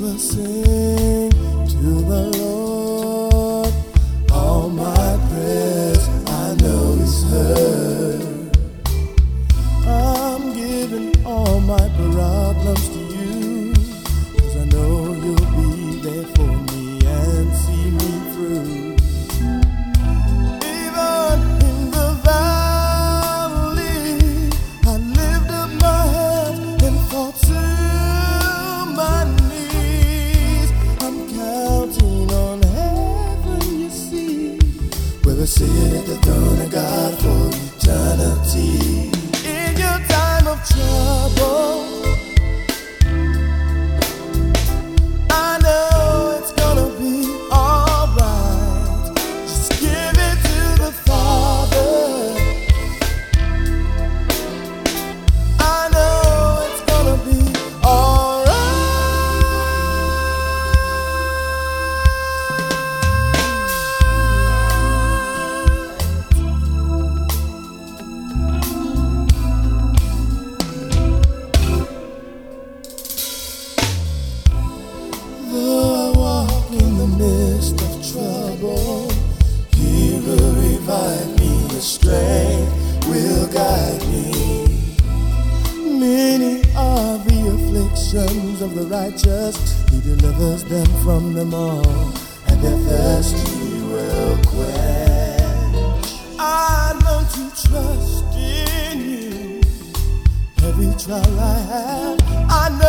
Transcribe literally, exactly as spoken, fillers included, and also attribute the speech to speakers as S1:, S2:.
S1: will sing to the Lord. All my prayers I know He's heard. I'm giving all my problems to you, 'cause I know you'll be there for me and see me through. Even in the valley, I lift up my head and fall to my knees. I'm counting on heaven, you see, where we sit at the throne of God for eternity. In your time of trouble, I know it's gonna be alright. Just give it to the Father. I know it's gonna be alright. Though I walk in the midst of trouble, He will revive me, His strength will guide me. Many are the afflictions of the righteous, He delivers them from them all, and their thirst He will quench. I learn to trust in You. Every trial I have, I know